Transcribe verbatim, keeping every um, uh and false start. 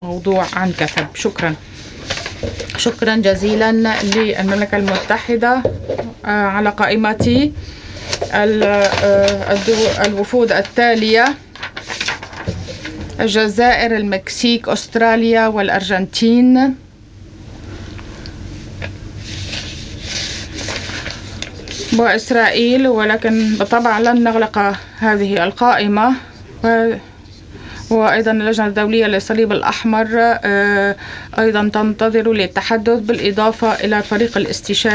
موضوع عن كثب. شكرا شكرا جزيلا للمملكة المتحدة على قائمة الوفود التالية: الجزائر، المكسيك، أستراليا، والأرجنتين. وإسرائيل، ولكن بالطبع لن نغلق هذه القائمة. وأيضا اللجنة الدولية للصليب الأحمر أيضا تنتظر للتحدث، بالإضافة إلى فريق الاستشاري